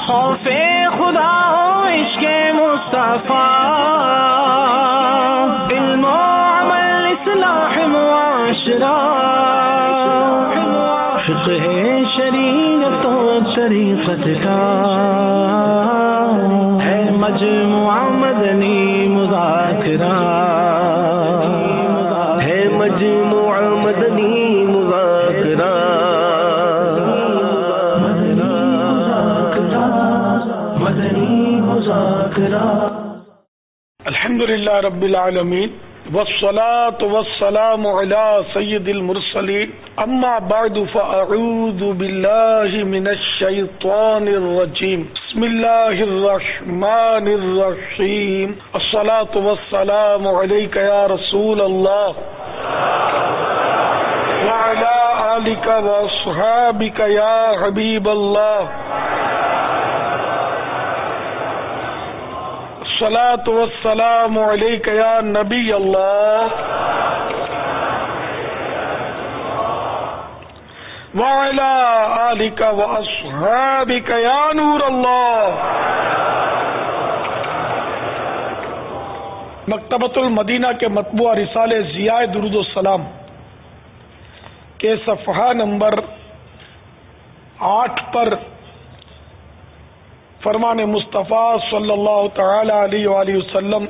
خوف خدا ہو عشق مصطفیٰ، علم و عمل اصلاح معاشرہ، فقہ شریعت و طریقت کا ہے مجموعہ مدنی مذاکرہ، ہے مجموعہ مدنی مذاکرہ، مدنی مذاکرہ۔ الحمدللہ رب العالمین والصلاة والسلام على سید المرسلین، اما بعد فاعوذ باللہ من الشیطان الرجیم، بسم اللہ الرحمن الرحیم، الصلاة والسلام علیک یا رسول اللہ وعلى آلک واصحابک یا حبیب اللہ، الصلاۃ والسلام علیک یا نبی اللہ وعلی آلک واصحابک یا نور اللہ۔ مکتبۃ المدینہ کے مطبوعہ رسالے ضیاء درود السلام کے صفحہ نمبر 8 پر فرمان مصطفیٰ صلی اللہ تعالی علیہ وآلہ وسلم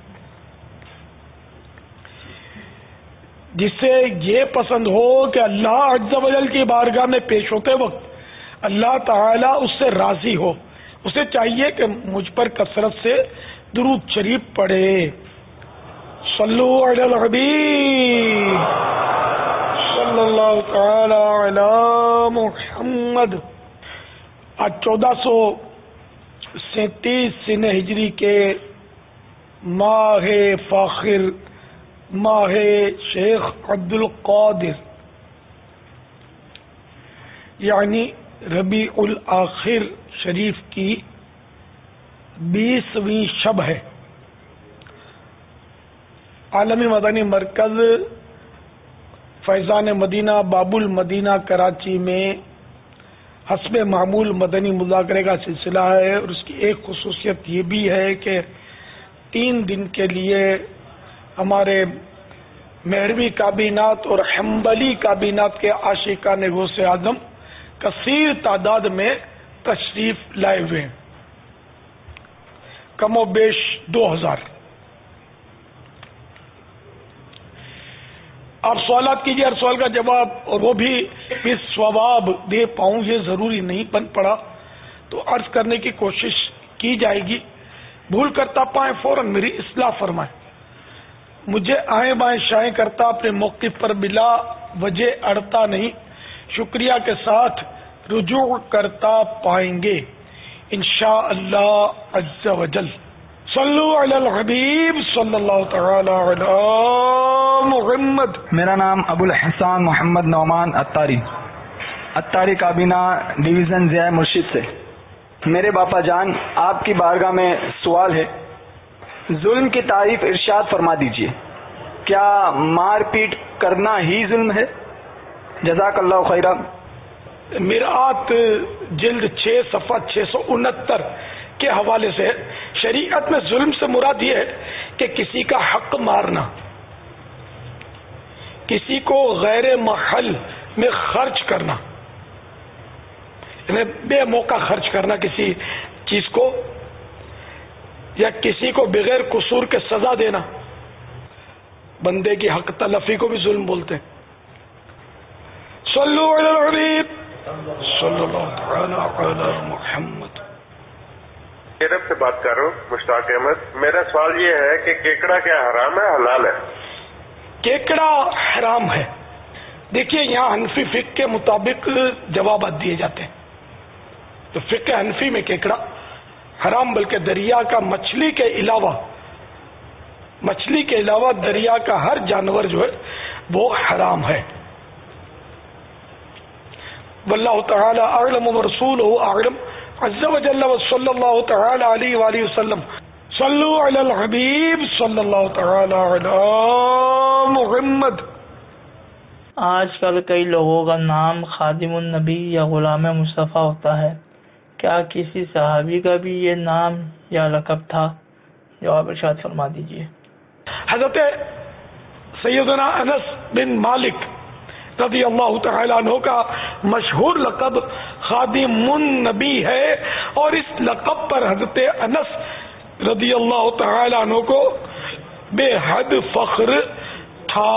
جسے یہ پسند ہو کہ اللہ عز و جل کی بارگاہ میں پیش ہوتے وقت اللہ تعالی اس سے راضی ہو، اسے چاہیے کہ مجھ پر کثرت سے درود شریف پڑھے۔ صلو علی الحبیب صلی اللہ تعالی علی محمد۔ آج 1437 ہجری کے ماہ فاخر، ماہ شیخ عبد القادر یعنی ربیع الاخر شریف کی 20ویں شب ہے۔ عالمی مدنی مرکز فیضان مدینہ باب المدینہ کراچی میں حسب معمول مدنی مذاکرے کا سلسلہ ہے، اور اس کی ایک خصوصیت یہ بھی ہے کہ 3 دن کے لیے ہمارے مہروی کابینات اور حنبلی کابینات کے عاشقان غوث اعظم کثیر تعداد میں تشریف لائے ہوئے ہیں، کم و بیش 2000۔ آپ سوالات کیجیے، ہر سوال کا جواب، اور وہ بھی اس ثواب دے پاؤں یہ ضروری نہیں بن پڑا تو عرض کرنے کی کوشش کی جائے گی۔ بھول کرتا پائیں فوراً میری اصلاح فرمائیں، مجھے آئیں بائیں شائیں کرتا اپنے موقف پر بلا وجہ اڑتا نہیں، شکریہ کے ساتھ رجوع کرتا پائیں گے انشاءاللہ عز و جل۔ صلو علی الحبیب صلی اللہ تعالی علی محمد۔ میرا نام ابو الحسان محمد نعمان اتاری کابینہ ڈویژن ضیاء مرشد سے۔ میرے باپا جان، آپ کی بارگاہ میں سوال ہے، ظلم کی تعریف ارشاد فرما دیجئے، کیا مار پیٹ کرنا ہی ظلم ہے؟ جزاک اللہ خیرہ۔ میرات جلد 6 صفحہ 669 کے حوالے سے شریعت میں ظلم سے مراد یہ ہے کہ کسی کا حق مارنا، کسی کو غیر محل میں خرچ کرنا، یعنی بے موقع خرچ کرنا کسی چیز کو، یا کسی کو بغیر قصور کے سزا دینا، بندے کی حق تلفی کو بھی ظلم بولتے ہیں۔ صلو علی الحبیب صلی اللہ تعالی علی محمد۔ کیرب سے بات کر رہا ہوں، مشتاق احمد۔ میرا سوال یہ ہے کہ کیکڑا کیا حرام ہے حلال ہے؟ کیکڑا حرام ہے۔ دیکھیے یہاں حنفی فقہ کے مطابق جوابات دیے جاتے ہیں، تو فقہ حنفی میں کیکڑا حرام، بلکہ دریا کا مچھلی کے علاوہ دریا کا ہر جانور جو ہے وہ حرام ہے۔ واللہ تعالی اعلم ورسولہ اعلم عز وجل وصلی اللہ تعالی علیہ وآلہ وسلم۔ صلو علی الحبیب صلی اللہ تعالی علی محمد۔ آج کل کئی لوگوں کا نام خادم النبی یا غلام مصطفیٰ ہوتا ہے، کیا کسی صحابی کا بھی یہ نام یا لقب تھا؟ جواب ارشاد فرما دیجیے۔ حضرت سیدنا انس بن مالک رضی اللہ تعالی عنہ کا مشہور لقب خادم النبی ہے، اور اس لقب پر حضرت انس رضی اللہ تعالی عنہ کو بے حد فخر تھا۔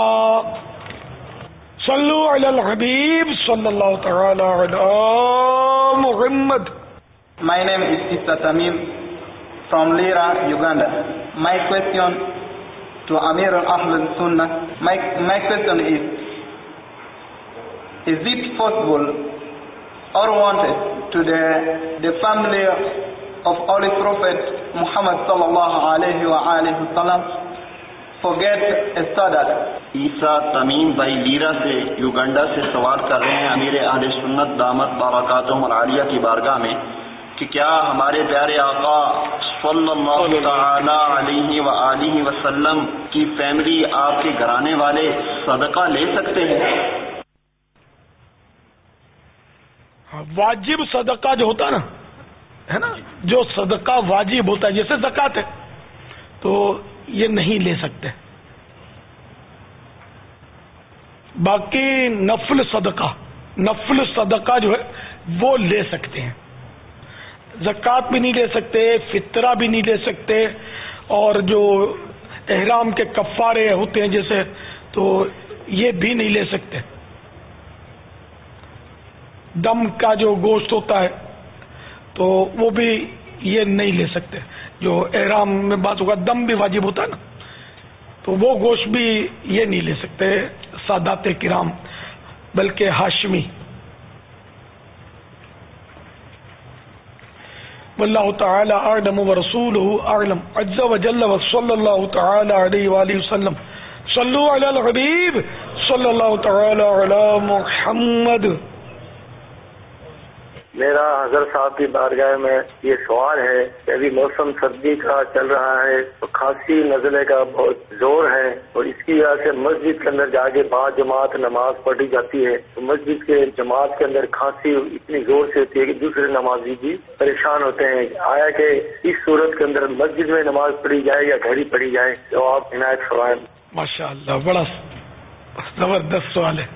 صلو علی الحبیب صلی اللہ تعالی علی محمد۔ My name is Sister Tamim from Lira, Uganda. My question to Amir al-Ahl Sunnah, my question is it possible or wanted to the family of Holy Prophet Muhammad sallallahu alayhi wa alihi wa sallam forget a Sadat? عیسیٰ تمیم بھائی lira سے یوگنڈا سے سوال کر رہے ہیں امیر اہل سنت دامت برکاتہم العالیہ کی بارگاہ میں کہ کیا ہمارے پیارے آقا صلی اللہ تعالی علیہ وآلہ وسلم کی فیملی آپ کے گھرانے والے صدقہ لے سکتے ہیں؟ واجب صدقہ جو ہوتا ہے نا جو صدقہ واجب ہوتا ہے جیسے زکوٰۃ ہے تو یہ نہیں لے سکتے۔ باقی نفل صدقہ جو ہے وہ لے سکتے ہیں، زکوٰۃ بھی نہیں لے سکتے، فطرہ بھی نہیں لے سکتے، اور جو احرام کے کفارے ہوتے ہیں جیسے تو یہ بھی نہیں لے سکتے۔ دم کا جو گوشت ہوتا ہے تو وہ بھی یہ نہیں لے سکتے، جو احرام میں بعض اوقات دم بھی واجب ہوتا ہے نا تو وہ گوشت بھی یہ نہیں لے سکتے سادات کرام بلکہ ہاشمی۔ واللہ تعالی اعلم ورسولہ اعلم عز وجل وصلی اللہ تعالی علیہ وآلہ وسلم۔ صلو علی الحبیب صلی اللہ تعالی علی محمد۔ میرا حضرت صاحب کی بارگاہ میں یہ سوال ہے کہ ابھی موسم سردی کا چل رہا ہے تو کھانسی نزلے کا بہت زور ہے، اور اس کی وجہ سے مسجد کے اندر جا کے بعد جماعت نماز پڑھی جاتی ہے تو مسجد کے جماعت کے اندر کھانسی اتنی زور سے ہوتی ہے کہ دوسرے نمازی بھی پریشان ہوتے ہیں۔ آیا کہ اس صورت کے اندر مسجد میں نماز پڑھی جائے یا گھر ہی پڑھی جائے؟ تو آپ عنایت فرمائیں۔ ماشاء اللہ، بڑا زبردست سوال ہے۔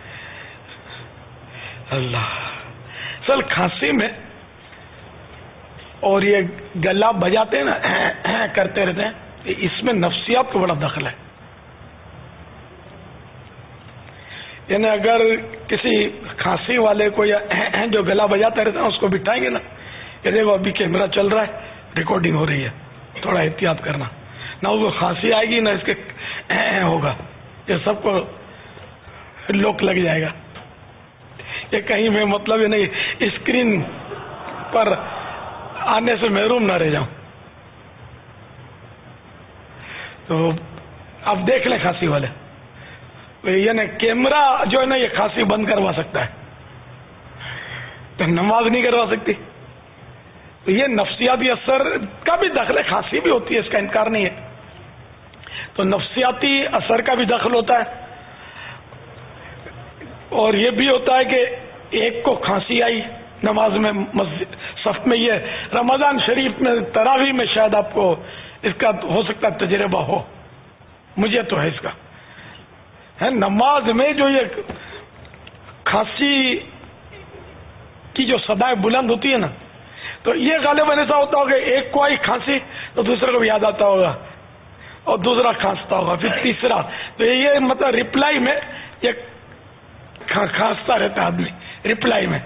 اللہ اصل کھانسی میں اور یہ گلا بجاتے ہیں نا کرتے رہتے ہیں، اس میں نفسیات کو بڑا دخل ہے۔ یعنی اگر کسی کھانسی والے کو یا جو گلا بجاتا رہتا ہے اس کو بٹھائیں گے نا کہ دیکھو ابھی کیمرہ چل رہا ہے، ریکارڈنگ ہو رہی ہے، تھوڑا احتیاط کرنا، نہ وہ کھانسی آئے گی نہ اس کے ہوگا، یہ سب کو لوک لگ جائے گا کہ کہیں میں مطلب یہ نہیں اسکرین پر آنے سے محروم نہ رہ جاؤں۔ تو آپ دیکھ لیں کھانسی والے، یعنی کیمرہ جو ہے نا یہ کھانسی بند کروا سکتا ہے تو نماز نہیں کروا سکتی۔ تو یہ نفسیاتی اثر کا بھی دخل ہے، کھانسی بھی ہوتی ہے، اس کا انکار نہیں ہے، تو نفسیاتی اثر کا بھی دخل ہوتا ہے، اور یہ بھی ہوتا ہے کہ ایک کو کھانسی آئی نماز میں مسجد صف میں، یہ رمضان شریف میں تراویح میں شاید آپ کو اس کا ہو سکتا ہے تجربہ ہو، مجھے تو ہے اس کا ہے۔ نماز میں جو یہ کھانسی کی جو صدائیں بلند ہوتی ہے نا تو یہ غالباً ایسا ہوتا ہوگا ایک کو آئی کھانسی تو دوسرے کو بھی یاد آتا ہوگا اور دوسرا کھانستا ہوگا، پھر تیسرا، تو یہ مطلب ریپلائی میں یہ کھانستا رہتا آدمی ریپلائی میں۔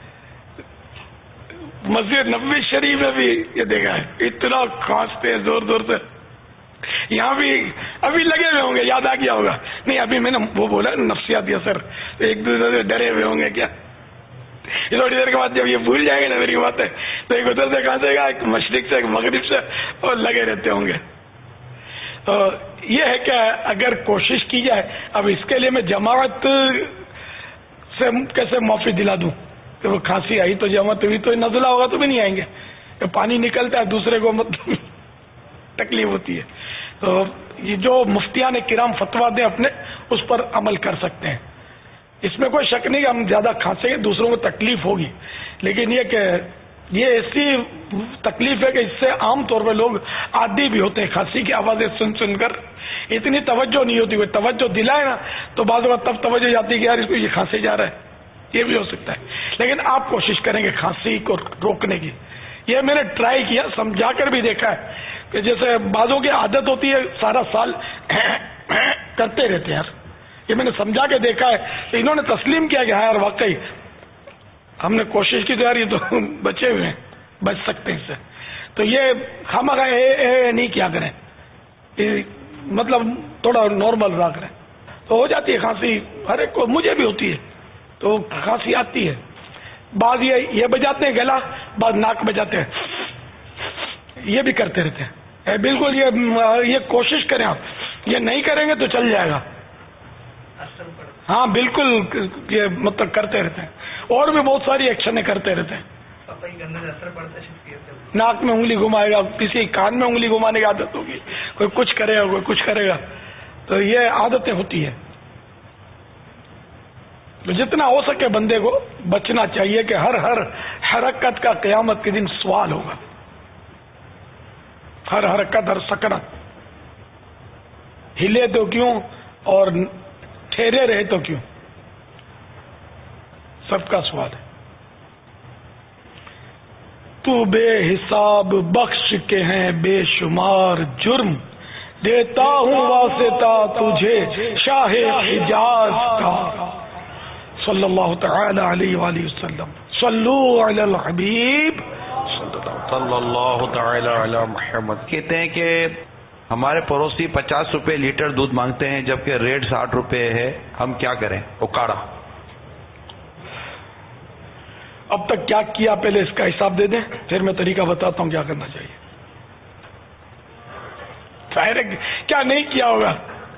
مسجد نبوی شریف میں بھی یہ دیکھا ہے، اتنا کھانستے ہیں زور زور سے، یہاں بھی ابھی لگے ہوئے ہوں گے، یاد آ گیا ہوگا، نہیں ابھی میں نے وہ بولا نفسیاتی اثر، ایک دوسرے سے ڈرے ہوئے ہوں گے کیا، تھوڑی دیر کے بعد جب یہ بھول جائیں گے نا میری بات ہے تو ایک ادھر سے کھانسے گا، ایک مشرق سے ایک مغرب سے، اور لگے رہتے ہوں گے۔ تو یہ ہے کہ اگر کوشش کی جائے، اب اس کے لیے میں جماعت سے کیسے معافی دلا دوں کہ وہ کھانسی آئی تو جماعت ہوئی تو نزلہ ہوگا تو بھی نہیں آئیں گے، کہ پانی نکلتا ہے دوسرے کو مطلب تکلیف ہوتی ہے۔ تو یہ جو مفتیان کرام فتوا دیں اپنے اس پر عمل کر سکتے ہیں، اس میں کوئی شک نہیں کہ ہم زیادہ کھانسیں گے دوسروں کو تکلیف ہوگی، لیکن یہ کہ یہ ایسی تکلیف ہے کہ اس سے عام طور پہ لوگ عادی بھی ہوتے ہیں. کھانسی کی آوازیں سن سن کر اتنی توجہ نہیں ہوتی. کوئی توجہ دلائے نا تو بعض اوقات تب توجہ جاتی ہے کہ یار اس کو یہ کھانسی جا رہا ہے. یہ بھی ہو سکتا ہے. لیکن آپ کوشش کریں گے کھانسی کو روکنے کی. یہ میں نے ٹرائی کیا, سمجھا کر بھی دیکھا ہے کہ جیسے بعضوں کی عادت ہوتی ہے سارا سال کرتے رہتے ہیں یار. یہ میں نے سمجھا کے دیکھا ہے تو انہوں نے تسلیم کیا کہ ہاں یار واقعی ہم نے کوشش کی تو یار یہ تو بچے ہوئے ہیں, بچ سکتے ہیں اس سے. تو یہ خامخواہ نہیں کیا کریں, مطلب تھوڑا نارمل رہا کریں تو ہو جاتی ہے کھانسی. ہر ایک کو, مجھے بھی ہوتی ہے تو کھانسی آتی ہے. بعض یہ بجاتے ہیں گلا, بعض ناک بجاتے ہیں, یہ بھی کرتے رہتے ہیں. بالکل یہ کوشش کریں آپ, یہ نہیں کریں گے تو چل جائے گا. ہاں بالکل, یہ مطلب کرتے رہتے ہیں. اور بھی بہت ساری ایکشنیں کرتے رہتے ہیں. ناک میں انگلی گھمائے گا, کسی کان میں انگلی گھمانے کی عادت ہوگی, کوئی کچھ کرے گا کوئی کچھ کرے گا. تو یہ عادتیں ہوتی ہیں. تو جتنا ہو سکے بندے کو بچنا چاہیے کہ ہر حرکت کا قیامت کے دن سوال ہوگا. ہر حرکت, ہر سکنت, ہلے تو کیوں اور ٹھہرے رہے تو کیوں, سب کا سوال ہے. تو بے حساب بخش کے ہیں بے شمار جرم, دیتا ہوں واسطہ تجھے شاہ حجاز کا. صلی اللہ تعالی علیہ وآلہ وسلم. صلو علی الحبیب صلی اللہ تعالی علی محمد. کہتے ہیں کہ ہمارے پڑوسی 50 روپے لیٹر دودھ مانگتے ہیں جبکہ ریٹ 60 روپے ہے, ہم کیا کریں؟ اکاڑا. اب تک کیا کیا پہلے اس کا حساب دے دیں, پھر میں طریقہ بتاتا ہوں کیا کرنا چاہیے. ظاہر ہے کیا نہیں کیا ہوگا.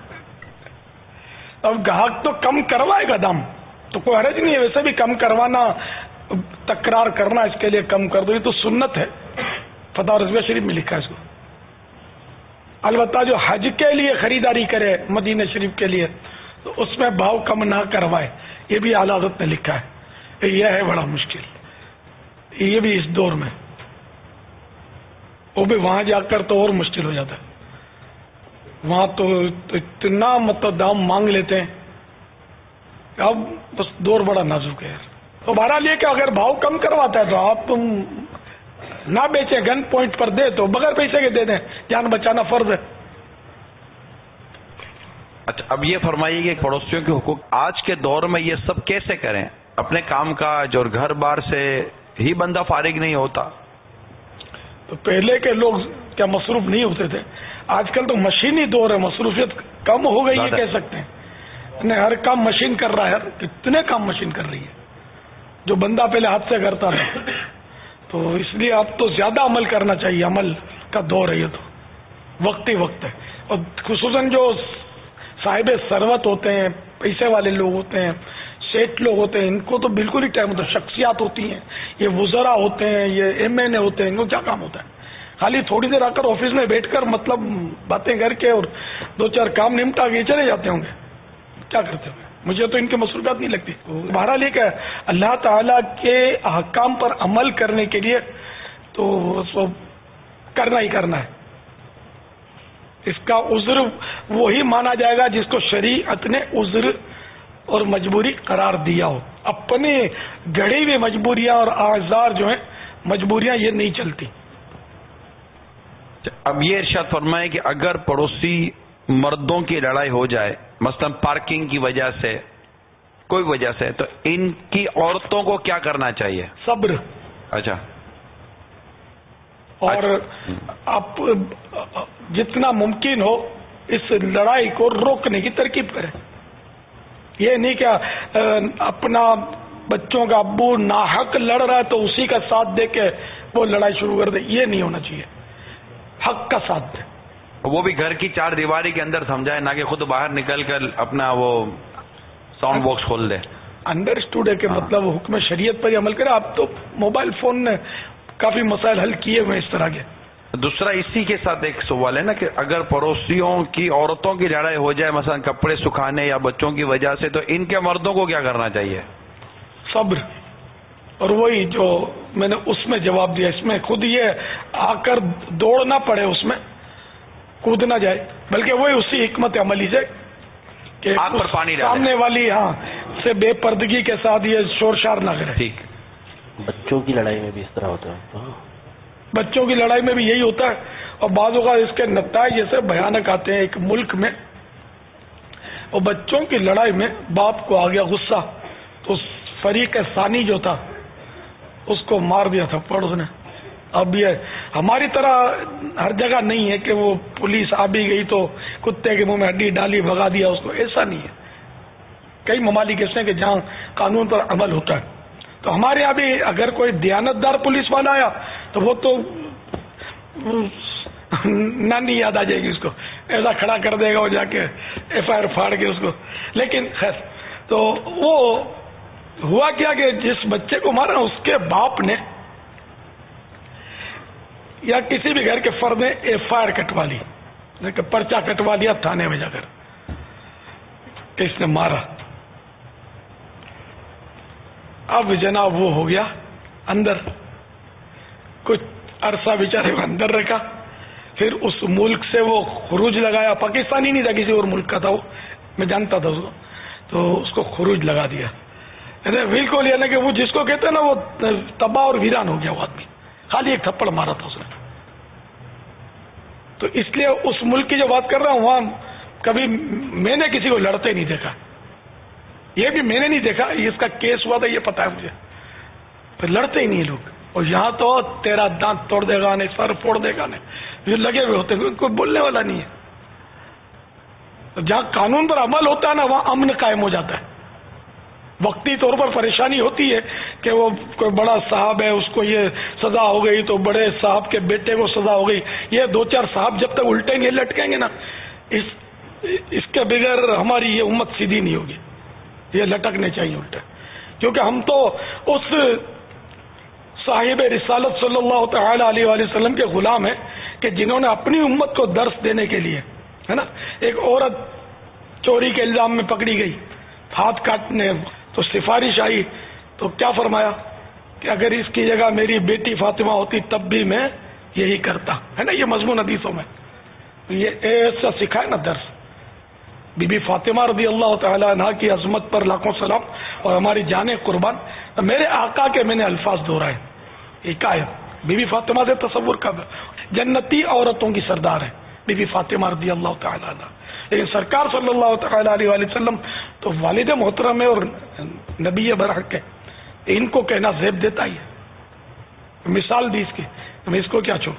اب گاہک تو کم کروائے گا دام, تو کوئی حرج نہیں ہے. ویسے بھی کم کروانا, تکرار کرنا, اس کے لیے کم کر دو, یہ تو سنت ہے. فتح رضویہ شریف میں لکھا ہے اس کو. البتہ جو حج کے لیے خریداری کرے مدینہ شریف کے لیے تو اس میں بھاؤ کم نہ کروائے, یہ بھی اعلیٰ حضرت نے لکھا ہے. یہ ہے بڑا مشکل, یہ بھی اس دور میں, وہ بھی وہاں جا کر تو اور مشکل ہو جاتا ہے. وہاں تو اتنا مطلب دام مانگ لیتے ہیں. اب بس دور بڑا نازک ہے. تو بہرحال یہ کہ اگر بھاؤ کم کرواتا ہے تو آپ تم نہ بیچیں, گن پوائنٹ پر دے تو بغیر پیسے کے دے دیں, جان بچانا فرض ہے. اچھا, اب یہ فرمائیے کہ پڑوسیوں کے حقوق آج کے دور میں یہ سب کیسے کریں؟ اپنے کام کاج اور گھر بار سے ہی بندہ فارغ نہیں ہوتا. تو پہلے کے لوگ کیا مصروف نہیں ہوتے تھے؟ آج کل تو مشینی دور ہے, مصروفیت کم ہو گئی ہے کہہ سکتے ہیں. ہر کام مشین کر رہا ہے, کتنے کام مشین کر رہی ہے جو بندہ پہلے ہاتھ سے کرتا تھا. تو اس لیے اب تو زیادہ عمل کرنا چاہیے. عمل کا دور ہے یہ, تو وقت ہی وقت ہے. اور خصوصاً جو صاحب ثروت ہوتے ہیں, پیسے والے لوگ ہوتے ہیں, سیٹ لوگ ہوتے ہیں, ان کو تو بالکل ہی ٹائم ہوتا ہے. شخصیات ہوتی ہیں, یہ وزراء ہوتے ہیں, یہ ایم این اے ہوتے ہیں, ان کو کیا کام ہوتا ہے؟ خالی تھوڑی دیر آ کر آفس میں بیٹھ کر مطلب باتیں کر کے اور 2-4 کام نمٹا کے چلے جاتے ہوں گے. کیا کرتے ہوئے مجھے تو ان کی مصروفیات نہیں لگتی. بہرحال یہ کہ اللہ تعالیٰ کے احکام پر عمل کرنے کے لیے تو کرنا ہی کرنا ہے. اس کا عذر وہی مانا جائے گا جس کو شریعت نے عذر اور مجبوری قرار دیا ہو. اپنی گڑھی ہوئی مجبوریاں اور اعذار جو ہیں, مجبوریاں یہ نہیں چلتی. اب یہ ارشاد فرمائے کہ اگر پڑوسی مردوں کی لڑائی ہو جائے, مثلا پارکنگ کی وجہ سے, کوئی وجہ سے, تو ان کی عورتوں کو کیا کرنا چاہیے؟ صبر. اچھا. اور آپ جتنا ممکن ہو اس لڑائی کو روکنے کی ترکیب کریں. یہ نہیں کہ اپنا بچوں کا ابو ناحق لڑ رہا ہے تو اسی کا ساتھ دے کے وہ لڑائی شروع کر دے. یہ نہیں ہونا چاہیے. حق کا ساتھ دے. وہ بھی گھر کی 4 دیواری کے اندر سمجھائے, نہ کہ خود باہر نکل کر اپنا وہ ساؤنڈ باکس کھول دے. انڈرسٹوڈ ہے کہ مطلب حکم شریعت پر ہی عمل کرے. اب تو موبائل فون نے کافی مسائل حل کیے ہوئے اس طرح کے. دوسرا اسی کے ساتھ ایک سوال ہے نا کہ اگر پڑوسیوں کی عورتوں کی لڑائی ہو جائے, مثلا کپڑے سکھانے یا بچوں کی وجہ سے, تو ان کے مردوں کو کیا کرنا چاہیے؟ صبر اور وہی جو میں نے اس میں جواب دیا، اس میں خود یہ آ کر دوڑنا پڑے، اس میں کودنا جائے، بلکہ وہی اسی حکمت عملی سے کہ آگ پر پانی ڈالے، سامنے والی سے بے پردگی کے ساتھ یہ شور شار نہ کرے. ٹھیک. بچوں کی لڑائی میں بھی اس طرح ہوتا ہے. بچوں کی لڑائی میں بھی یہی ہوتا ہے، اور بعض اوقات اس کے نتائج جیسے بھیانک آتے ہیں. ایک ملک میں اور بچوں کی لڑائی میں باپ کو آ گیا غصہ، تو فریق ثانی جو تھا اس کو مار دیا تھا پڑوس نے. اب یہ ہماری طرح ہر جگہ نہیں ہے کہ وہ پولیس آ بھی گئی تو کتے کے منہ میں ہڈی ڈالی بھگا دیا اس کو، ایسا نہیں ہے. کئی ممالک ایسے ہیں کہ جہاں قانون پر عمل ہوتا ہے. تو ہمارے یہاں بھی اگر کوئی دیانتدار پولیس والا آیا تو وہ تو نانی یاد آ جائے گی اس کو، ایسا کھڑا کر دے گا وہ جا کے ایف آئی آر پھاڑ کے اس کو. لیکن خیر تو وہ ہوا کیا کہ جس بچے کو مارا اس کے باپ نے یا کسی بھی گھر کے فرد نے ایف آئی آر کٹوا لی، پرچہ کٹوا لیا تھانے میں جا کر کہ اس نے مارا. اب جناب وہ ہو گیا اندر، کچھ عرصہ بیچارے کو اندر رکھا، پھر اس ملک سے وہ خروج لگایا. پاکستانی نہیں تھا، کسی اور ملک کا تھا، وہ میں جانتا تھا اس کو، تو اس کو خروج لگا دیا. بالکل یعنی کہ وہ جس کو کہتے ہیں نا وہ تباہ اور ویران ہو گیا وہ آدمی، خالی ایک تھپڑ مارا تھا اس نے. تو اس لیے اس ملک کی جو بات کر رہا ہوں وہاں کبھی میں نے کسی کو لڑتے نہیں دیکھا، یہ بھی میں نے نہیں دیکھا. اس کا کیس ہوا تھا یہ پتا ہے مجھے، پھر لڑتے ہی نہیں لوگ. اور یہاں تو تیرا دانت توڑ دے گا نہیں، سر پھوڑ دے گا نہیں، جو لگے ہوئے ہوتے ہیں، کوئی بولنے والا نہیں ہے. جہاں قانون پر عمل ہوتا ہے نا وہاں امن قائم ہو جاتا ہے. وقتی طور پر پریشانی ہوتی ہے کہ وہ کوئی بڑا صاحب ہے اس کو یہ سزا ہو گئی تو بڑے صاحب کے بیٹے کو سزا ہو گئی، یہ دو چار صاحب جب تک الٹیں گے لٹکیں گے نا اس کے بغیر ہماری یہ امت سیدھی نہیں ہوگی. یہ لٹکنے چاہیے الٹے، کیونکہ ہم تو اس صاحب رسالت صلی اللہ تعالی علیہ وآلہ وسلم کے غلام ہیں کہ جنہوں نے اپنی امت کو درس دینے کے لیے، ہے نا، ایک عورت چوری کے الزام میں پکڑی گئی، ہاتھ کاٹنے، تو سفارش آئی تو کیا فرمایا کہ اگر اس کی جگہ میری بیٹی فاطمہ ہوتی تب بھی میں یہی کرتا، ہے نا. یہ مضمون حدیثوں میں یہ ایسا سکھائے نا درس. بی بی فاطمہ رضی اللہ تعالی عنہ کی عظمت پر لاکھوں سلام اور ہماری جانیں قربان. میرے آقا کے میں نے الفاظ دہرائے، حکایت بی بی فاطمہ سے تصور کا جنتی عورتوں کی سردار ہے بی بی فاطمہ رضی اللہ تعالی عنہ. لیکن سرکار صلی اللہ تعالی علیہ وآلہ وسلم تو والد محترم ہے اور نبی برحق ہے، ان کو کہنا زیب دیتا ہی ہے. مثال دی اس کی، میں اس کو کیا چھوڑ.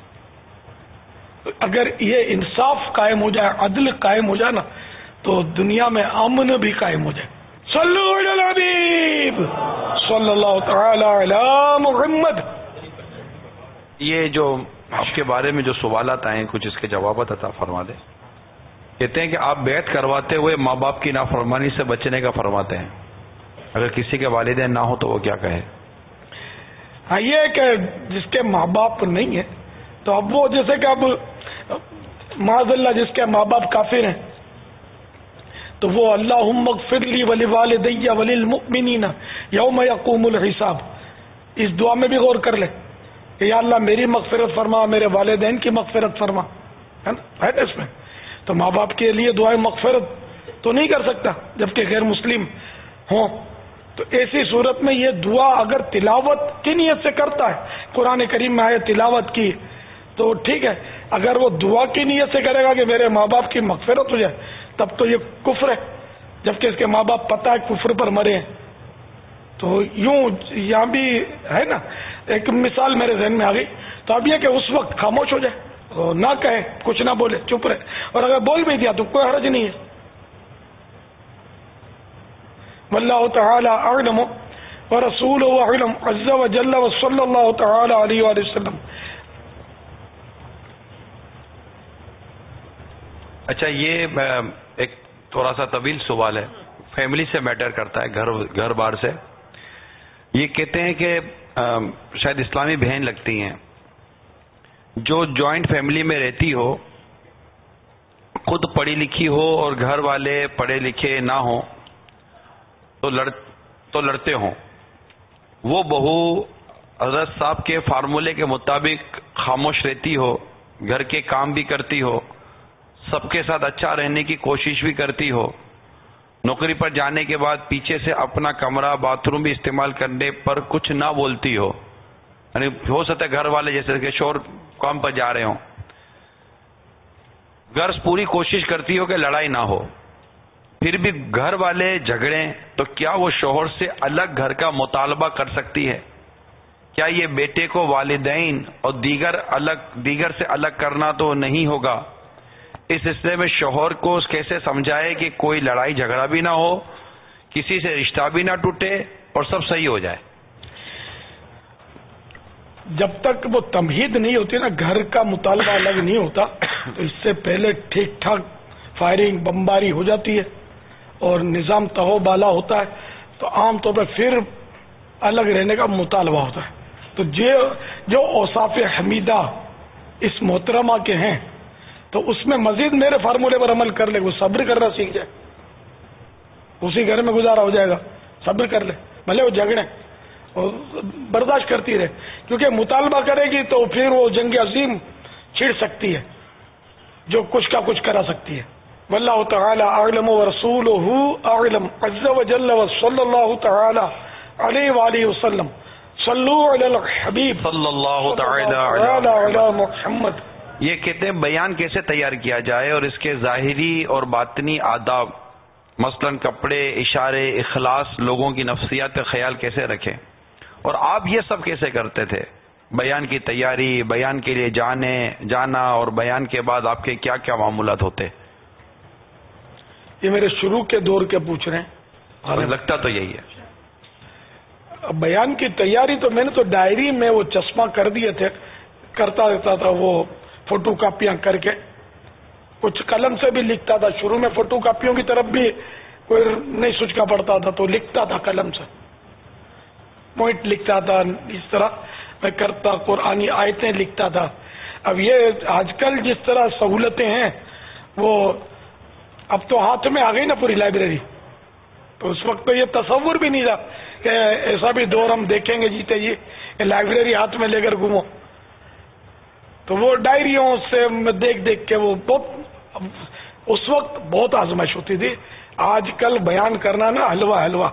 اگر یہ انصاف قائم ہو جائے، عدل قائم ہو جائے نا تو دنیا میں امن بھی قائم ہو جائے. صلو علی الحبیب صلی اللہ تعالی علی محمد. یہ جو آپ کے بارے میں جو سوالات آئے ہیں کچھ اس کے جوابات عطا فرما دیں. کہتے ہیں کہ آپ بیعت کرواتے ہوئے ماں باپ کی نافرمانی سے بچنے کا فرماتے ہیں، اگر کسی کے والدین نہ ہو تو وہ کیا کہے؟ ہاں یہ کہ جس کے ماں باپ نہیں ہے تو اب وہ جیسے کہ اب معاذ اللہ جس کے ماں باپ کافر ہیں تو وہ اللہم اغفر لی ولوالدی وللمؤمنین یوم یقوم الحساب، اس دعا میں بھی غور کر لے کہ یا اللہ میری مغفرت فرما، میرے والدین کی مغفرت فرما، ہے نا، ہے اس میں. تو ماں باپ کے لیے دعائیں مغفرت تو نہیں کر سکتا جبکہ غیر مسلم ہوں. تو ایسی صورت میں یہ دعا اگر تلاوت کی نیت سے کرتا ہے، قرآن کریم میں آئے تلاوت کی تو ٹھیک ہے. اگر وہ دعا کی نیت سے کرے گا کہ میرے ماں باپ کی مغفرت ہو جائے تب تو یہ کفر ہے، جبکہ اس کے ماں باپ پتہ ہے کفر پر مرے ہیں. تو یوں یہاں بھی ہے نا ایک مثال میرے ذہن میں آ گئی. تو اب یہ کہ اس وقت خاموش ہو جائے، نہ کہے، کچھ نہ بولے، چپ رہے. اور اگر بول بھی دیا تو کوئی حرج نہیں ہے. واللہ تعالی اعلم ورسولہ اعلم عز وجل وصلی اللہ تعالی علیہ وآلہ وسلم. اچھا یہ ایک تھوڑا سا طویل سوال ہے، فیملی سے میٹر کرتا ہے، گھر بار سے. یہ کہتے ہیں کہ شاید اسلامی بہن لگتی ہیں، جو جوائنٹ فیملی میں رہتی ہو، خود پڑھی لکھی ہو اور گھر والے پڑھے لکھے نہ ہوں تو لڑتے ہوں، وہ بہو حضرت صاحب کے فارمولے کے مطابق خاموش رہتی ہو، گھر کے کام بھی کرتی ہو، سب کے ساتھ اچھا رہنے کی کوشش بھی کرتی ہو، نوکری پر جانے کے بعد پیچھے سے اپنا کمرہ باتھ روم بھی استعمال کرنے پر کچھ نہ بولتی ہو، یعنی ہو سکتا ہے گھر والے جیسے کہ شور کام پر جا رہے ہوں، غرض پوری کوشش کرتی ہو کہ لڑائی نہ ہو، پھر بھی گھر والے جھگڑیں تو کیا وہ شوہر سے الگ گھر کا مطالبہ کر سکتی ہے؟ کیا یہ بیٹے کو والدین اور دیگر سے الگ کرنا تو نہیں ہوگا؟ اس سلسلے میں شوہر کو کیسے سمجھائے کہ کوئی لڑائی جھگڑا بھی نہ ہو، کسی سے رشتہ بھی نہ ٹوٹے اور سب صحیح ہو جائے؟ جب تک وہ تمہید نہیں ہوتی نا، گھر کا مطالبہ الگ نہیں ہوتا، تو اس سے پہلے ٹھیک ٹھاک فائرنگ بمباری ہو جاتی ہے اور نظام تہو بالا ہوتا ہے، تو عام طور پر پھر الگ رہنے کا مطالبہ ہوتا ہے۔ تو جو اوصاف حمیدہ اس محترمہ کے ہیں، تو اس میں مزید میرے فارمولے پر عمل کر لے، وہ صبر کرنا سیکھ جائے، اسی گھر میں گزارا ہو جائے گا، صبر کر لے، بھلے وہ جھگڑے اور برداشت کرتی رہے، کیونکہ مطالبہ کرے گی تو پھر وہ جنگ عظیم چھڑ سکتی ہے جو کچھ کا کچھ کرا سکتی ہے۔ واللہ تعالی اعلم ورسولہ اعلم عز وجل وصلی اللہ تعالی علیہ وآلہ وسلم صلو علی الحبیب صلی اللہ تعالی علی محمد۔ یہ کہتے ہیں بیان کیسے تیار کیا جائے اور اس کے ظاہری اور باطنی آداب، مثلا کپڑے، اشارے، اخلاص، لوگوں کی نفسیات کا خیال کیسے رکھیں، اور آپ یہ سب کیسے کرتے تھے؟ بیان کی تیاری، بیان کے لیے جانا اور بیان کے بعد آپ کے کیا کیا معاملات ہوتے؟ یہ میرے شروع کے دور کے پوچھ رہے ہیں، لگتا تو یہی ہے۔ بیان کی تیاری تو میں نے تو ڈائری میں وہ چشمہ کر دیے تھے، کرتا رہتا تھا، وہ فوٹو کاپیاں کر کے، کچھ قلم سے بھی لکھتا تھا، شروع میں فوٹو کاپیوں کی طرف بھی کوئی نہیں سوچنا پڑتا تھا، تو لکھتا تھا قلم سے، پوائنٹ لکھتا تھا، اس طرح میں کرتا، قرآنی آیتیں لکھتا تھا۔ اب یہ آج کل جس طرح سہولتیں ہیں، وہ اب تو ہاتھ میں آ گئی نا پوری لائبریری، تو اس وقت تو یہ تصور بھی نہیں تھا کہ ایسا بھی دور ہم دیکھیں گے جیتے جی کہ لائبریری ہاتھ میں لے کر گھومو۔ تو وہ ڈائریوں سے دیکھ دیکھ کے وہ بہت، اس وقت بہت آزمائش ہوتی تھی۔ آج کل بیان کرنا نا حلوہ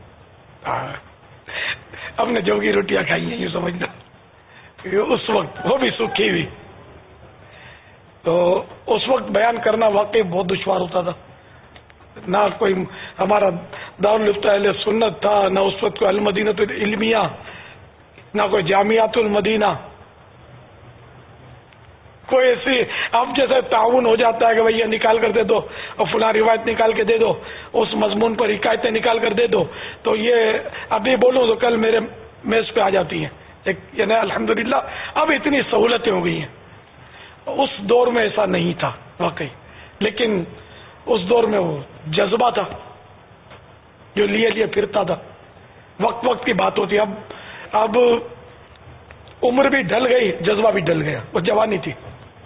ہم نے جو کی روٹیاں کھائی ہیں، یہ سمجھنا، اس وقت وہ بھی سوکھی ہوئی، تو اس وقت بیان کرنا واقعی بہت دشوار ہوتا تھا۔ نہ کوئی ہمارا دارالفتہ اہل سنت تھا، نہ اس وقت کوئی المدینۃ العلمیہ، نہ کوئی جامعات المدینہ، کوئی ایسی اب جیسے تعاون ہو جاتا ہے کہ بھئی یہ نکال کر دے دو اور فلاں روایت نکال کے دے دو، اس مضمون پر حکایتیں نکال کر دے دو، تو یہ ابھی بولوں تو کل میرے میز پہ آ جاتی ہیں، یعنی الحمدللہ اب اتنی سہولتیں ہو گئی ہیں۔ اس دور میں ایسا نہیں تھا واقعی، لیکن اس دور میں وہ جذبہ تھا جو لیے پھرتا تھا، وقت وقت کی بات ہوتی۔ اب عمر بھی ڈھل گئی، جذبہ بھی ڈھل گیا، وہ جوانی تھی،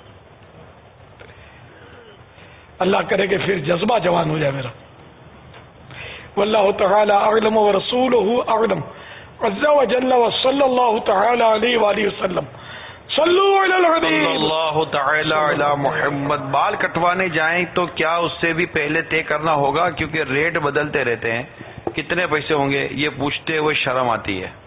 اللہ کرے کہ پھر جذبہ جوان ہو جائے میرا۔ واللہ تعالی اعلم ورسولہ اعلم عز وجل وصلی اللہ تعالی علیہ وآلہ وسلم صلو علی الحبیب صلی اللہ تعالی علی محمد۔ بال کٹوانے جائیں تو کیا اس سے بھی پہلے طے کرنا ہوگا؟ کیونکہ ریٹ بدلتے رہتے ہیں، کتنے پیسے ہوں گے یہ پوچھتے ہوئے شرم آتی ہے۔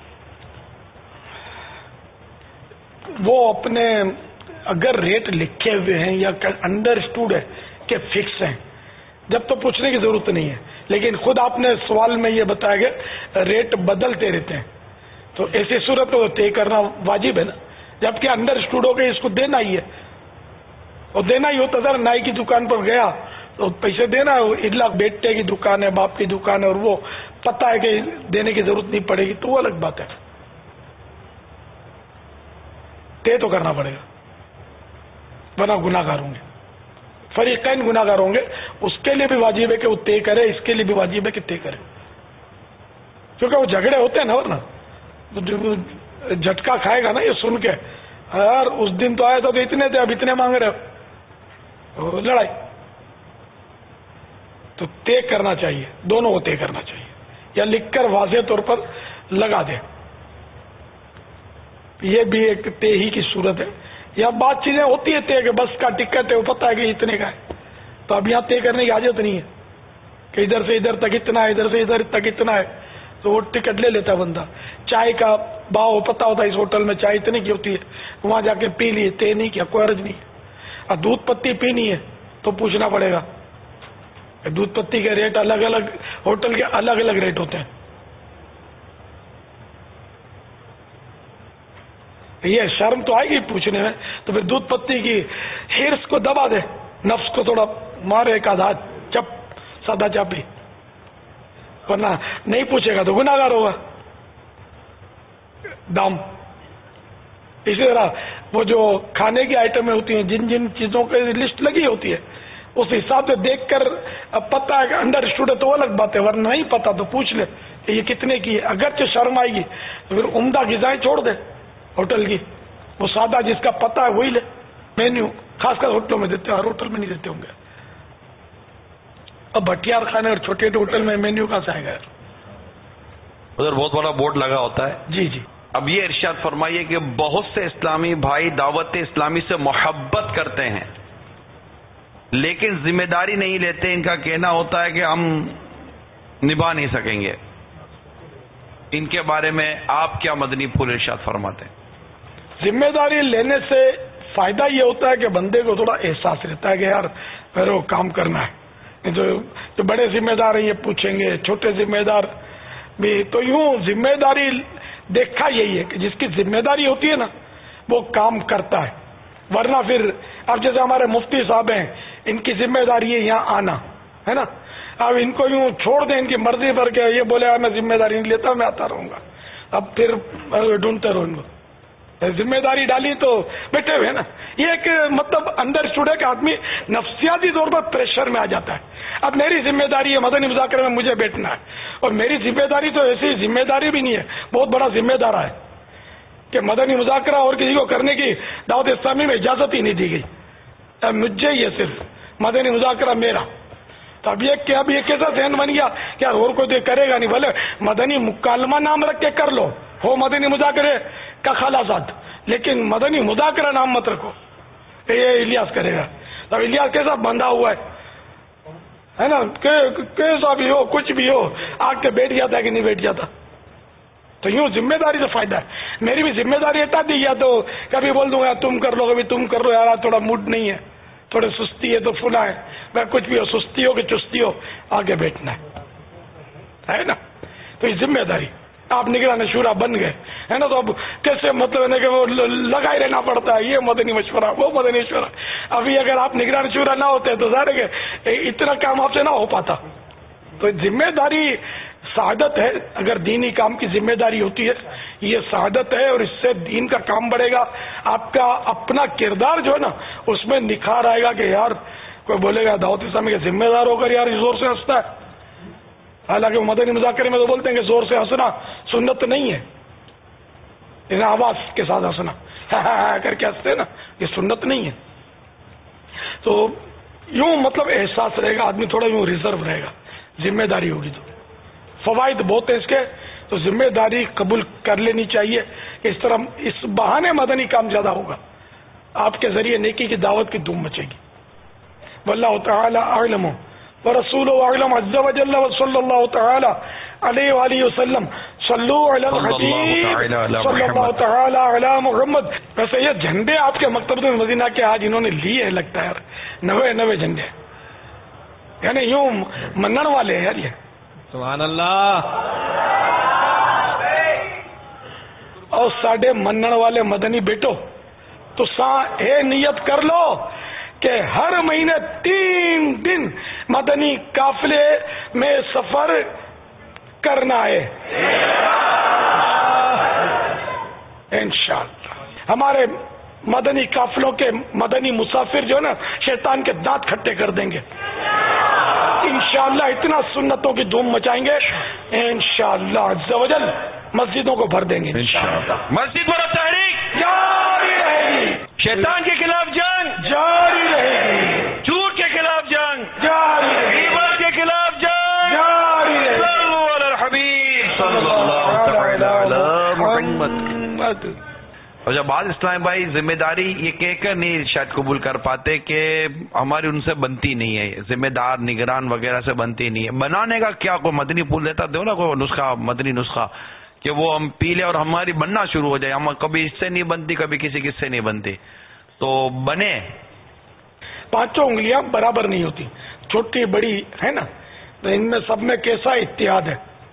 وہ اپنے اگر ریٹ لکھے ہوئے ہیں یا انڈرسٹوڈ ہے کہ فکس ہیں، جب تو پوچھنے کی ضرورت نہیں ہے، لیکن خود آپ نے سوال میں یہ بتایا کہ ریٹ بدلتے رہتے ہیں، تو ایسی صورت میں طے کرنا واجب ہے نا، جبکہ انڈرسٹوڈ ہو کہ اس کو دینا ہی ہے، اور دینا ہی ہوتا تھا، نائی کی دکان پر گیا تو پیسے دینا ہے، الا بیٹے کی دکان ہے، باپ کی دکان ہے، اور وہ پتہ ہے کہ دینے کی ضرورت نہیں پڑے گی، تو وہ الگ بات ہے، طے تو کرنا پڑے گا، ورنہ گناہگار ہوں گے، فریقین گناہگار ہوں گے۔ اس کے لیے بھی واجب ہے کہ وہ طے کرے، اس کے لیے بھی واجب ہے کہ طے کرے، کیونکہ وہ جھگڑے ہوتے ہیں نا، ورنہ جھٹکا کھائے گا نا یہ سن کے، یار اس دن تو آیا تھا تو اتنے تھے، اب اتنے مانگ رہے ہو، لڑائی۔ تو طے کرنا چاہیے، دونوں کو طے کرنا چاہیے، یا لکھ کر واضح طور پر لگا دے. یہ بھی ایک طے ہی کی صورت ہے. یا بات چیزیں ہوتی ہے طے کہ بس کا ٹکٹ ہے وہ پتہ ہے کہ اتنے کا ہے, تو اب یہاں طے کرنے کی حاجت نہیں ہے کہ ادھر سے ادھر تک اتنا ہے, ادھر سے ادھر تک اتنا ہے, تو وہ ٹکٹ لے لیتا ہے بندہ. چائے کا باؤ پتہ ہوتا ہے اس ہوٹل میں چائے اتنے کی ہوتی ہے, وہاں جا کے پی لی, طے نہیں کیا, کوئی عرض نہیں. اور دودھ پتی پینی ہے تو پوچھنا پڑے گا. دودھ پتی کے ریٹ الگ الگ ہوٹل کے الگ الگ ریٹ ہوتے ہیں. یہ شرم تو آئے گی پوچھنے میں, تو پھر دودھ پتی کی ہرس کو دبا دے, نفس کو تھوڑا مارے ایک آدھ چپ سادہ چاپی, ورنہ نہیں پوچھے گا تو گناہگار ہوگا. دام اسی طرح وہ جو کھانے کی آئٹمیں ہوتی ہیں, جن جن چیزوں کی لسٹ لگی ہوتی ہے اس حساب سے دیکھ کر اب پتہ ہے کہ انڈر اسٹوڈ ہے تو الگ بات ہے, ورنہ نہیں پتا تو پوچھ لے کہ یہ کتنے کی ہے. اگرچہ شرم آئے گی تو پھر عمدہ غذائیں چھوڑ دے ہوٹل کی, وہ سادہ جس کا پتہ ہے وہی لے. مینیو خاص کر ہوٹلوں میں دیتے ہیں, ہر ہوٹل میں نہیں دیتے ہوں گے. اب بھٹیار خانے اور چھوٹے ہوٹل میں مینیو کہاں سے آئے گا؟ ادھر بہت بڑا بورڈ لگا ہوتا ہے. جی جی. اب یہ ارشاد فرمائیے کہ بہت سے اسلامی بھائی دعوت اسلامی سے محبت کرتے ہیں لیکن ذمہ داری نہیں لیتے. ان کا کہنا ہوتا ہے کہ ہم نبھا نہیں سکیں گے. ان کے بارے میں آپ کیا مدنی پھول ارشاد فرماتے ہیں؟ ذمہ داری لینے سے فائدہ یہ ہوتا ہے کہ بندے کو تھوڑا احساس رہتا ہے کہ یار میرے کو کام کرنا ہے. جو بڑے ذمہ دار ہیں یہ پوچھیں گے, چھوٹے ذمہ دار بھی. تو یوں ذمہ داری دیکھا یہی ہے کہ جس کی ذمہ داری ہوتی ہے نا وہ کام کرتا ہے. ورنہ پھر اب جیسے ہمارے مفتی صاحب ہیں, ان کی ذمہ داری ہے یہاں آنا ہے نا. اب ان کو یوں چھوڑ دیں ان کی مرضی پر کے یہ بولے میں ذمہ داری نہیں لیتا, میں آتا رہوں گا. اب پھر ڈھونڈتے رہو ان کو. ذمہ داری ڈالی تو بیٹھے ہوئے نا. یہ ایک مطلب انڈر اسٹوڈ ہے کہ آدمی نفسیاتی طور پر پریشر میں آ جاتا ہے. اب میری ذمہ داری ہے مدنی مذاکرے میں مجھے بیٹھنا ہے, اور میری ذمہ داری تو ایسی ذمہ داری بھی نہیں ہے, بہت بڑا ذمہ دار ہے کہ مدنی مذاکرہ اور کسی کو کرنے کی دعوت اسلامی میں اجازت ہی نہیں دی گئی. اب مجھے یہ صرف مدنی مذاکرہ میرا. تو اب یہ کیسا ذہن بن گیا کہ یار اور کوئی تو کرے گا نہیں, بھلے مدنی مکالمہ نام رکھ کے کر لو, ہو مدنی مذاکرے کا خلاصات, لیکن مدنی مذاکرہ نام مت رکھو یہ الیاس کرے گا. تو الیاس کیسا بندھا ہوا ہے نا, کیسا بھی ہو کچھ بھی ہو آ کے بیٹھ جاتا ہے کہ نہیں بیٹھ جاتا. تو یوں ذمہ داری سے فائدہ ہے. میری بھی ذمہ داری ہٹا دی, یا تو کبھی بول دوں گا تم کر لو, کبھی تم کر لو, یار تھوڑا موڈ نہیں ہے, تھوڑے سستی ہے تو فلا ہے, میں کچھ بھی ہو سستی ہو کہ چستی ہو آگے بیٹھنا ہے نا. تو یہ ذمہ داری آپ نگران شورا بن گئے ہے نا. تو اب کیسے مطلب ہے کہ وہ لگا ہی رہنا پڑتا ہے, یہ مدنی مشورہ وہ مدنی مشورہ. ابھی اگر آپ نگران شورا نہ ہوتے تو ظاہر ہے کہ اتنا کام آپ سے نہ ہو پاتا. تو ذمہ داری سعادت ہے. اگر دینی کام کی ذمہ داری ہوتی ہے یہ سعادت ہے, اور اس سے دین کا کام بڑھے گا. آپ کا اپنا کردار جو ہے نا اس میں نکھار آئے گا کہ یار کوئی بولے گا دعوت اسلامی کے ذمہ دار ہو کر یار زور سے ہنستا ہے. حالانکہ وہ مدنی مذاکرے میں تو بولتے ہیں کہ زور سے ہنسنا سنت نہیں ہے, لیکن آواز کے ساتھ ہنسنا کر کے ہنستے نا یہ سنت نہیں ہے. تو یوں مطلب احساس رہے گا, آدمی تھوڑا یوں ریزرو رہے گا. ذمہ داری ہوگی تو فوائد بہت ہیں اس کے, تو ذمہ داری قبول کر لینی چاہیے. اس طرح اس بہانے مدنی کام زیادہ ہوگا, آپ کے ذریعے نیکی کی دعوت کی دھوم مچے گی. واللہ تعالی اعلم ورسولہ اعلم عز وجل وصلی اللہ تعالی علیہ وآلہ وسلم. صلو علی الحبیب صلی اللہ تعالی علی محمد. ویسے یہ جھنڈے آپ کے مکتبۃ المدینہ کے آج انہوں نے لیے ہیں لگتا ہے, 90 جھنڈے, یعنی یوں منن والے ہیں یار. یہ سبحان اللہ. اور ساڈے منن والے مدنی بیٹو تو نیت کر لو کہ ہر مہینے 3 دن مدنی قافلے میں سفر کرنا ہے انشاءاللہ. ہمارے مدنی قافلوں کے مدنی مسافر جو ہے نا شیطان کے دانت کھٹے کر دیں گے انشاءاللہ. اتنا سنتوں کی دھوم مچائیں گے انشاءاللہ عز و جل, مسجدوں کو بھر دیں گے انشاءاللہ. مسجد پر تحریک جاری رہے گی, شیطان کے خلاف جنگ جاری رہے گی, جھوٹ کے خلاف جنگ جاری رہے گی, غیبت کے خلاف جنگ جاری رہے گی. صلو علی الحبیب صلی اللہ علیہ اچھا بعض اسلامی بھائی ذمہ داری یہ کہہ کر نہیں شاید قبول کر پاتے کہ ہماری ان سے بنتی نہیں ہے، ذمہ دار نگران وغیرہ سے بنتی نہیں ہے. بنانے کا کیا کوئی مدنی پھول دیتا دو نا، کوئی نسخہ، مدنی نسخہ کہ وہ ہم پی لیں اور ہماری بننا شروع ہو جائے. ہم کبھی اس سے نہیں بنتی، کبھی کسی کس سے نہیں بنتی، تو بنے. پانچوں انگلیاں برابر نہیں ہوتی، چھوٹی بڑی ہے نا، تو ان میں سب میں کیسا اتحاد ہے.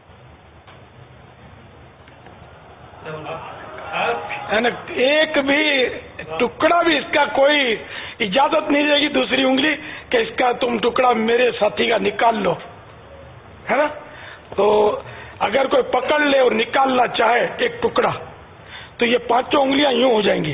ایک بھی ٹکڑا بھی اس کا کوئی اجازت نہیں دے گی دوسری انگلی کہ اس کا تم ٹکڑا میرے ساتھی کا نکال لو، ہے نا. تو اگر کوئی پکڑ لے اور نکالنا چاہے ایک ٹکڑا تو یہ پانچوں انگلیاں یوں ہو جائیں گی،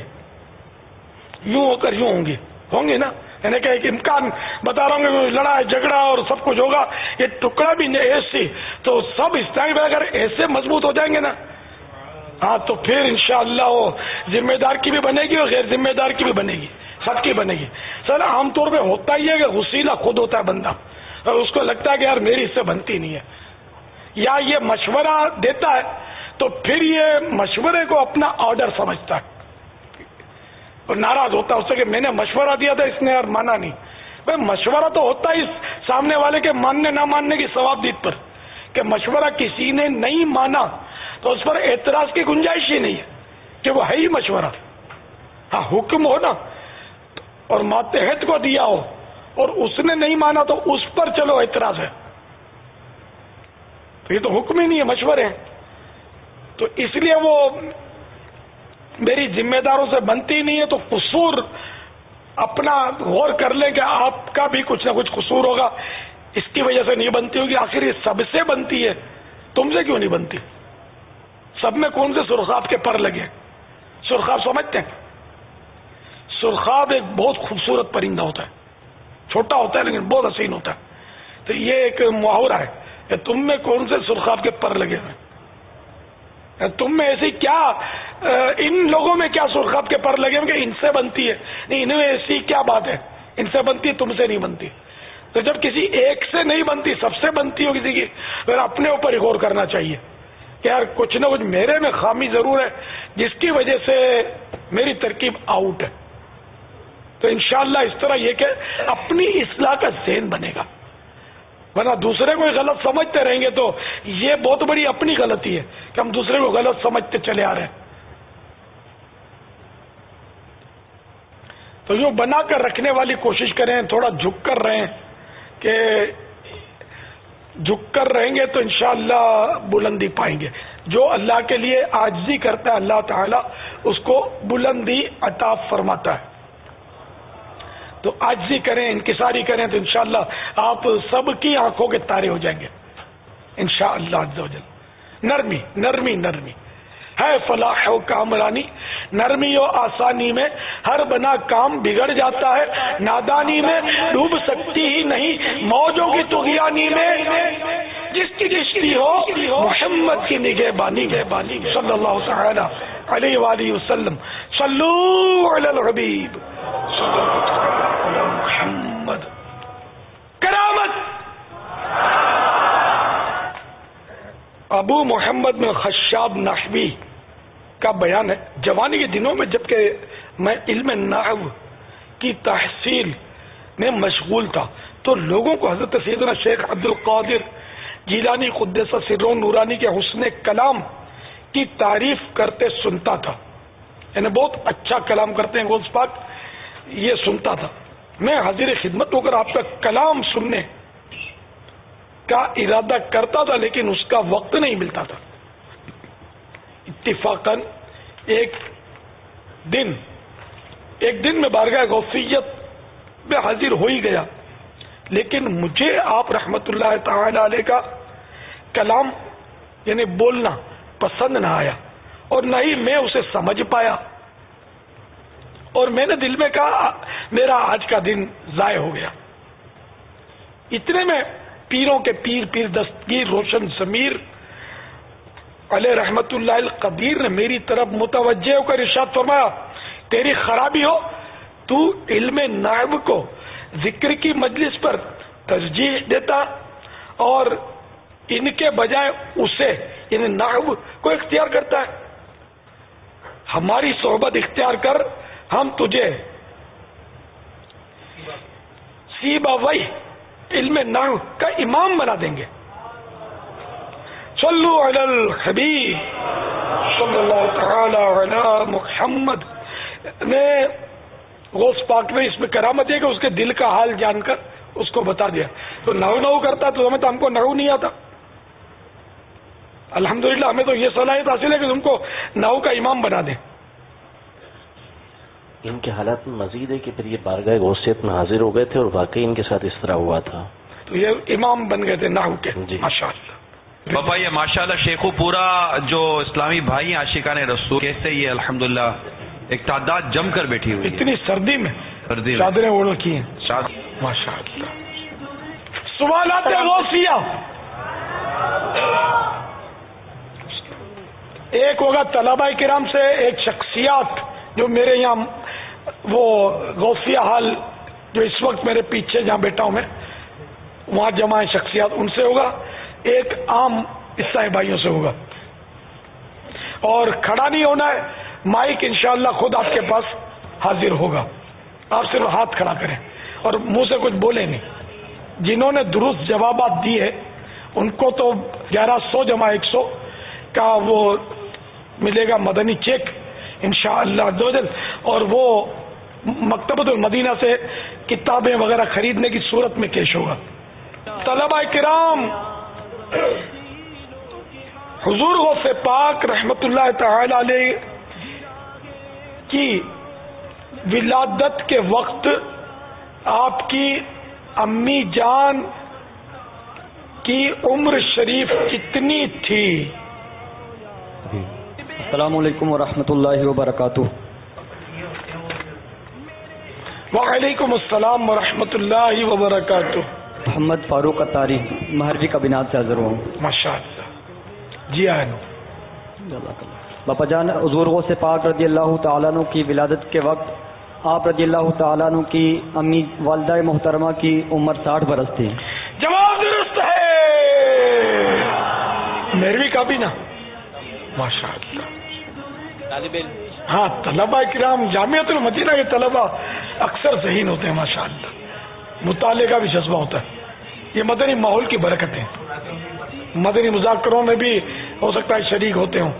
یوں ہو کر یوں ہوں گی نا. یعنی کہ ایک امکان بتا رہا ہوں کہ لڑائی جھگڑا اور سب کچھ ہوگا. یہ ٹکڑا بھی ایسے تو سب اسلامی بھائی اگر ایسے مضبوط ہو جائیں گے نا، ہاں تو پھر انشاءاللہ وہ ذمہ دار کی بھی بنے گی اور غیر ذمہ دار کی بھی بنے گی، سب کی بنے گی. سر عام طور پہ ہوتا ہی ہے کہ غسیلہ خود ہوتا ہے بندہ، اور اس کو لگتا ہے کہ یار میری اس سے بنتی نہیں ہے، یا یہ مشورہ دیتا ہے تو پھر یہ مشورے کو اپنا آرڈر سمجھتا ہے اور ناراض ہوتا ہے اس سے کہ میں نے مشورہ دیا تھا اس نے یار مانا نہیں. بھائی مشورہ تو ہوتا ہے اس سامنے والے کے ماننے نہ ماننے کی ثوابدید پر، کہ مشورہ کسی نے نہیں مانا تو اس پر اعتراض کی گنجائش ہی نہیں ہے کہ وہ ہے ہی مشورہ. ہاں حکم ہو نا اور ماتحت کو دیا ہو اور اس نے نہیں مانا تو اس پر چلو اعتراض ہے، تو یہ تو حکم ہی نہیں ہے، مشورے ہیں. تو اس لیے وہ میری ذمہ داروں سے بنتی نہیں ہے تو قصور اپنا غور کر لیں کہ آپ کا بھی کچھ نہ کچھ قصور ہوگا، اس کی وجہ سے نہیں بنتی ہوگی. آخر یہ سب سے بنتی ہے، تم سے کیوں نہیں بنتی؟ سب میں کون سے سرخاب کے پر لگے؟ سرخاب سمجھتے ہیں؟ سرخاب ایک بہت خوبصورت پرندہ ہوتا ہے، چھوٹا ہوتا ہے لیکن بہت حسین ہوتا ہے. تو یہ ایک محاورہ ہے کہ تم میں کون سے سرخاب کے پر لگے ہوئے؟ تم میں ایسی کیا، ان لوگوں میں کیا سرخاب کے پر لگے ہوئے کہ ان سے بنتی ہے؟ نہیں، ان میں ایسی کیا بات ہے ان سے بنتی ہے تم سے نہیں بنتی؟ تو جب کسی ایک سے نہیں بنتی سب سے بنتی ہو کسی کی، پھر اپنے اوپر غور کرنا چاہیے کہ یار کچھ نہ کچھ میرے میں خامی ضرور ہے جس کی وجہ سے میری ترکیب آؤٹ ہے. تو انشاءاللہ اس طرح یہ کہ اپنی اصلاح کا ذہن بنے گا، ورنہ دوسرے کو غلط سمجھتے رہیں گے تو یہ بہت بڑی اپنی غلطی ہے کہ ہم دوسرے کو غلط سمجھتے چلے آ رہے ہیں. تو یوں بنا کر رکھنے والی کوشش کریں، تھوڑا جھک کر رہیں، کہ جھک کر رہیں گے تو انشاءاللہ بلندی پائیں گے. جو اللہ کے لیے عاجزی کرتا ہے اللہ تعالیٰ اس کو بلندی عطا فرماتا ہے. تو عاجزی کریں، انکساری کریں تو انشاءاللہ آپ سب کی آنکھوں کے تارے ہو جائیں گے انشاءاللہ عز و جل. نرمی نرمی نرمی ہے فلاح و کامرانی، نرمی و آسانی میں ہر بنا کام بگڑ جاتا ہے، نادانی میں ڈوب سکتی ہی نہیں موجوں کی طغیانی میں، جس کی کشتی ہو محمد کی نگہبانی صلی اللہ تعالی علیہ وآلہ وسلم. صلو علی الحبیب صلی اللہ علی محمد. کرامت ابو محمد بن خشاب نحوی کا بیان ہے. جوانی کے دنوں میں جبکہ میں علم نحو کی تحصیل میں مشغول تھا تو لوگوں کو حضرت سیدنا شیخ عبد القادر جیلانی قدس سرہ نورانی کے حسن کلام کی تعریف کرتے سنتا تھا. یعنی بہت اچھا کلام کرتے ہیں غوث پاک، یہ سنتا تھا. میں حاضر خدمت ہو کر آپ کا کلام سننے کا ارادہ کرتا تھا لیکن اس کا وقت نہیں ملتا تھا. اتفاقاً ایک دن میں بارگاہ غوثیت میں حاضر ہو ہی گیا، لیکن مجھے آپ رحمت اللہ تعالی علیہ کا کلام یعنی بولنا پسند نہ آیا اور نہ ہی میں اسے سمجھ پایا، اور میں نے دل میں کہا میرا آج کا دن ضائع ہو گیا. اتنے میں پیروں کے پیر دستگیر روشن ضمیر علیہ رحمت اللہ القدیر نے میری طرف متوجہ ہو کر ارشاد فرمایا، تیری خرابی ہو تو علم نحو کو ذکر کی مجلس پر ترجیح دیتا اور ان کے بجائے اسے یعنی نحو کو اختیار کرتا ہے. ہماری صحبت اختیار کر، ہم تجھے سیبویہ علم نحو کا امام بنا دیں گے. صلو علی الحبیب صلی اللہ تعالی علی محمد. میں غوث پاک نے اس میں کرامت ہے کہ اس کے دل کا حال جان کر اس کو بتا دیا. تو نحو کرتا تو ہمیں تو ہم کو نحو نہیں آتا. الحمدللہ ہمیں تو یہ صلاحیت حاصل ہے کہ تم کو نحو کا امام بنا دیں. ان کے حالات میں مزید ہے کہ پھر یہ بارگاہ غوثیت میں حاضر ہو گئے تھے اور واقعی ان کے ساتھ اس طرح ہوا تھا، تو یہ امام بن گئے تھے نحو کے. جی ماشاءاللہ. بابا یہ ماشاءاللہ شیخو پورا جو اسلامی بھائی عاشقان رسول کیسے یہ الحمدللہ ایک تعداد جم کر بیٹھی ہوئی. اتنی سردی میں چادریں اوڑھ رکھی ہیں. ماشاءاللہ. سوالات غوثیہ. ایک ہوگا طلباء کرام سے، ایک شخصیات جو میرے یہاں وہ غوثیہ حال جو اس وقت میرے پیچھے جہاں بیٹھا ہوں میں وہاں جمع ہے شخصیات، ان سے ہوگا. ایک عام عیسائی بھائیوں سے ہوگا. اور کھڑا نہیں ہونا ہے، مائک انشاءاللہ خود آپ کے پاس حاضر ہوگا. آپ صرف ہاتھ کھڑا کریں اور منہ سے کچھ بولیں نہیں. جنہوں نے درست جوابات دیے ان کو تو 1100 جمع 100 کا وہ ملے گا مدنی چیک انشاءاللہ عزوجل. اور وہ مکتبۃ المدینہ سے کتابیں وغیرہ خریدنے کی صورت میں کیش ہوگا. طلباء کرام، حضور غوث پاک رحمت اللہ تعالی علیہ کی ولادت کے وقت آپ کی امی جان کی عمر شریف کتنی تھی؟ السلام علیکم ورحمۃ اللہ وبرکاتہ. وعلیکم السلام ورحمۃ اللہ وبرکاتہ. محمد فاروق اتاری، مہرجی کابینات سے حاضر ہوں. ماشاءاللہ. جی آئے. باپا جان، حضور غوث پاک رضی اللہ تعالیٰ عنہ کی ولادت کے وقت آپ رضی اللہ تعالیٰ عنہ کی امی والدہ محترمہ کی عمر 60 برس تھی. جواب درست ہے. میروی کابینہ. ماشاءاللہ. ہاں، طلباء کرام جامعۃ المدینہ کے طلباء اکثر ذہین ہوتے ہیں ماشاءاللہ. مطالعے کا بھی جذبہ ہوتا ہے. یہ مدنی ماحول کی برکت ہے. مدنی مذاکروں میں بھی ہو سکتا ہے شریک ہوتے ہوں،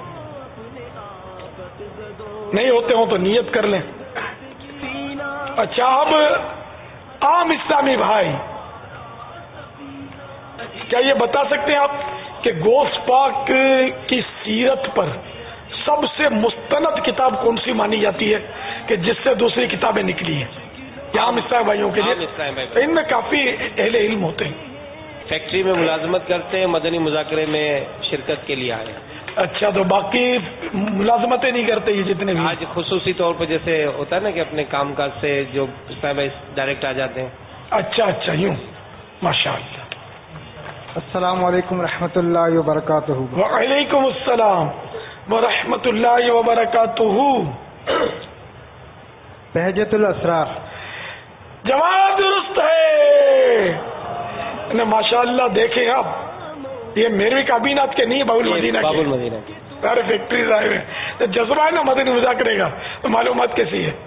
نہیں ہوتے ہوں تو نیت کر لیں. اچھا، اب عام اسلامی بھائی کیا یہ بتا سکتے ہیں آپ کہ غوث پاک کی سیرت پر سب سے مستند کتاب کون سی مانی جاتی ہے کہ جس سے دوسری کتابیں نکلی ہیں؟ عام اسلامی بھائیوں کے لیے ان میں کافی اہل علم ہوتے ہیں. فیکٹری میں ملازمت کرتے ہیں، مدنی مذاکرے میں شرکت کے لیے آئے. اچھا، تو باقی ملازمتیں نہیں کرتے یہ جتنے بھی؟ آج خصوصی طور پر جیسے ہوتا ہے نا کہ اپنے کام کاج سے جو ڈائریکٹ آ جاتے ہیں. اچھا اچھا، یوں. ماشاءاللہ. السلام علیکم ورحمۃ اللہ وبرکاتہ. وعلیکم السلام ورحمۃ اللہ وبرکاتہ. بہجت الاسرار. جواب درست ہے. ماشاءاللہ. دیکھیں آپ، یہ میروی کابینات کے نہیں، باب المدینہ کی سارے فیکٹریز آئے ہوئے. جذبہ ہے نا مدنی مذاکرے کا، تو معلومات کیسی ہے.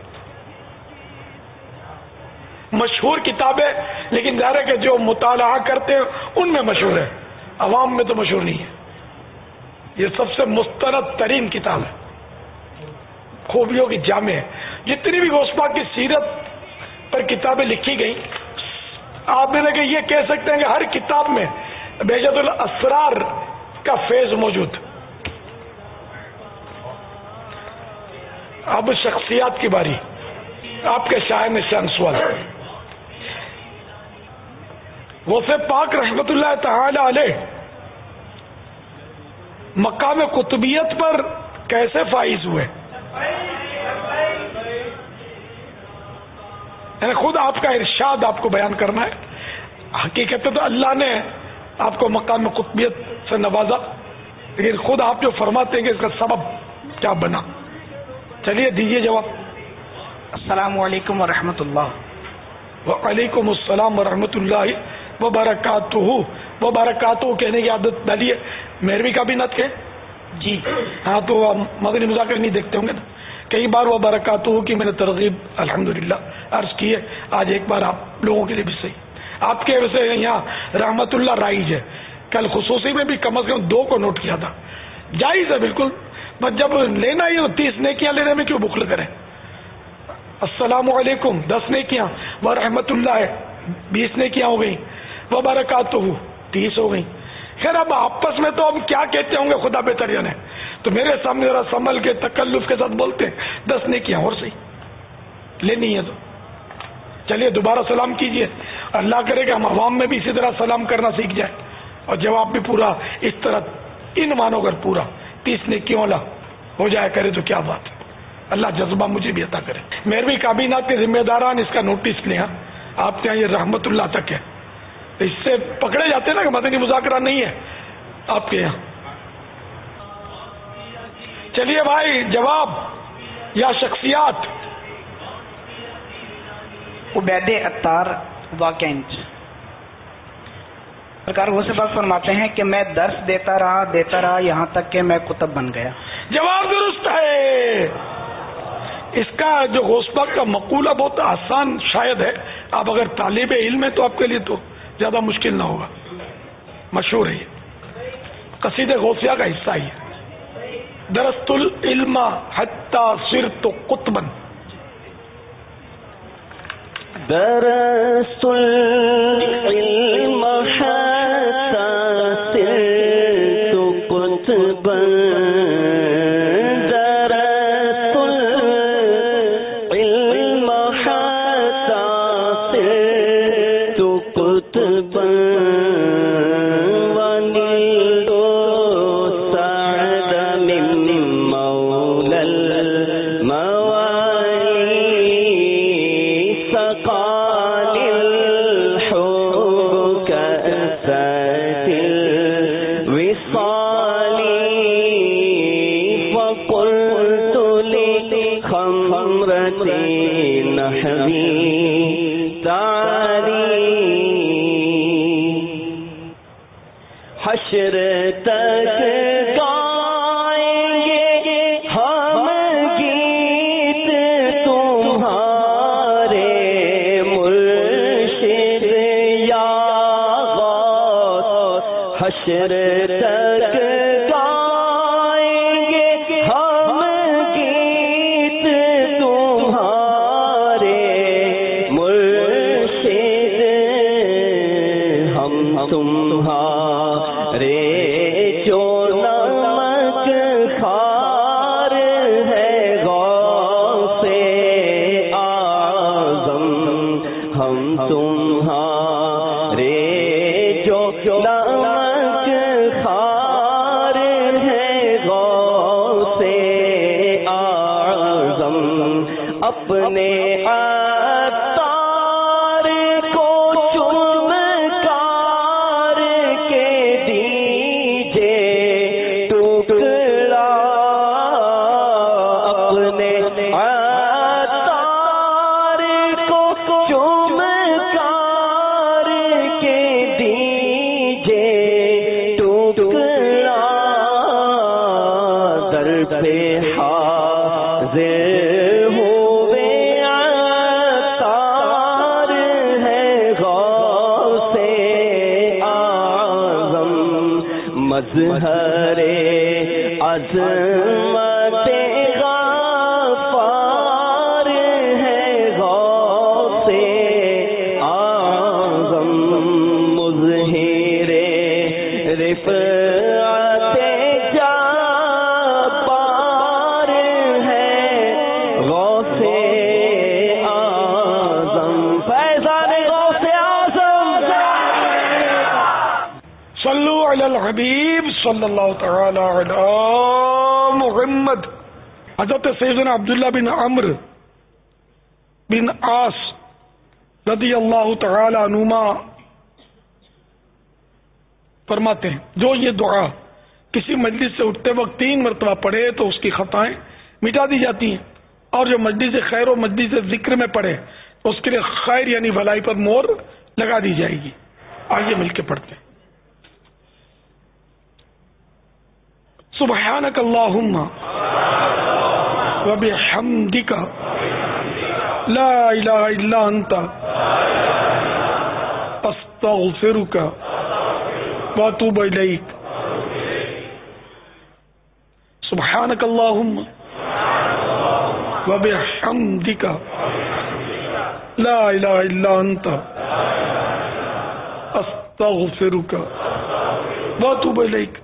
مشہور کتابیں، لیکن ظاہر ہے کہ جو مطالعہ کرتے ہیں ان میں مشہور ہے، عوام میں تو مشہور نہیں ہے. یہ سب سے مستند ترین کتاب ہے، خوبیوں کی جامع ہے. جتنی بھی غوث پاک کی سیرت پر کتابیں لکھی گئی، آپ نے کہ یہ کہہ سکتے ہیں کہ ہر کتاب میں بہجت الاسرار کا فیض موجود. اب شخصیات کی باری. آپ کے شاہ نشان سوال. غوث پاک رحمت اللہ تعالی علیہ مقام قطبیت پر کیسے فائز ہوئے؟ یعنی خود آپ کا ارشاد آپ کو بیان کرنا ہے. حقیقت تو اللہ نے آپ کو مقام قطبیت سے نوازا، لیکن خود آپ جو فرماتے ہیں کہ اس کا سبب کیا بنا. چلیے دیجیے جواب. السلام علیکم ورحمۃ اللہ. وعلیکم السلام ورحمۃ اللہ وبرکاتہ. وبرکاتہ کہنے کی عادت ڈالیے. میروی کابینات کے؟ جی ہاں، تو مدنی مذاکر نہیں دیکھتے ہوں گے نا. کئی بار وہ برکاتہ کی میں نے ترغیب الحمدللہ عرض کی ہے، آج ایک بار آپ لوگوں کے لیے بھی صحیح. آپ کے ویسے یہاں رحمت اللہ رائج ہے، کل خصوصی میں بھی کم از کم 2 کو نوٹ کیا تھا. جائز ہے بالکل، بس جب لینا ہی 30 نیکیاں لینے میں کیوں بخل کریں. السلام علیکم 10 نیکیاں، وہ رحمت اللہ ہے 20 نیکیاں ہو گئی، وہ برکاتہ 30 ہو گئی. خیر اب آپس میں تو ہم کیا کہتے ہوں گے خدا بہتر جانے. تو میرے سامنے ذرا سنبھل کے تکلف کے ساتھ بولتے ہیں 10 نیکیاں اور صحیح لینی ہے. تو چلیے دوبارہ سلام کیجئے، اللہ کرے کہ ہم عوام میں بھی اسی طرح سلام کرنا سیکھ جائیں اور جواب بھی پورا اس طرح ان مانو کر پورا 30 نیکیوں والا ہو جایا کرے تو کیا بات ہے. اللہ جذبہ مجھے بھی عطا کرے. میرے کابینہ کے ذمہ داران اس کا نوٹس لیں. آپ کے یہاں یہ رحمت اللہ تک ہے، اس سے پکڑے جاتے ہیں نا کہ مدنی مذاکرہ نہیں ہے آپ کے یہاں. چلیے بھائی جواب یا شخصیات. عبید عطار واقعینچ. سرکار وہ سے بات فرماتے ہیں کہ میں درس دیتا رہا یہاں تک کہ میں کتب بن گیا. جواب درست ہے. اس کا جو غوث پاک کا مقولہ بہت آسان شاید ہے، آپ اگر طالب علم ہے تو آپ کے لیے تو زیادہ مشکل نہ ہوگا. مشہور ہے، یہ قصیدہ غوثیہ کا حصہ ہی ہے. درست العلم حتی صرت قطبا. درست العلم حتی صرت قطبا. درست العلم حتی صرت قطبا. حشر تک گائیں گے ہم گیت تمہارے مرشد یا غوث. حشر تک گائیں گے ہم گیت تمہارے مرشد. ہم تمہارے جو نمک خار ہے غوث اعظم. ہم تمہارے جو نمک خار ہے غوث اعظم. اپنے عطار کو چمکار کے دیجے ٹکڑا. اپنے عطار کو چمکار کے دیجے ٹکڑا. در پہ حاضر ہوئے عطار ہے غوث اعظم. مظہر عظمت غفار ہے غوث اعظم. مظہر رفعت جبار ہے غوث اعظم. فیضان غوث اعظم. صلو علی الحبیب صلی اللہ تعالی علی محمد. حضرت سیدنا عبداللہ بن عمرو بن عاص رضی اللہ تعالی عنہما فرماتے ہیں جو یہ دعا کسی مجلس سے اٹھتے وقت 3 مرتبہ پڑھے تو اس کی خطائیں مٹا دی جاتی ہیں، اور جو مجلس خیر و مجلس ذکر میں پڑھے تو اس کے لیے خیر یعنی بھلائی پر مہر لگا دی جائے گی. آئیے مل کے پڑھتے ہیں. سبحانک اللہم وبحمدک لا الہ الا انت استغفرک واتوب الیک سبحانک اللہم وبحمدک لا الہ الا انت استغفرک واتوب الیک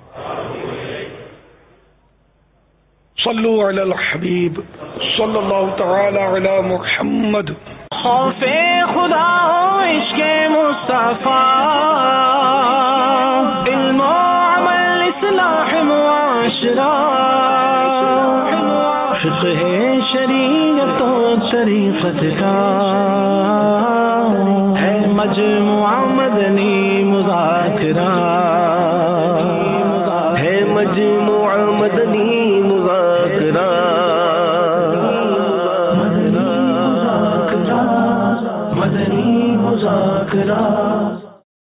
صلو علی الحبیب صلی اللہ تعالی علی محمد خوف خدا ہو عشق مصطفیٰ علم و عمل اصلاح معاشرہ فقہ شریعت و طریقت کا ہے مجموعہ مدنی مذاکرہ ہے مجموعہ مدنی مذاکرہ مدنی مذاکرہ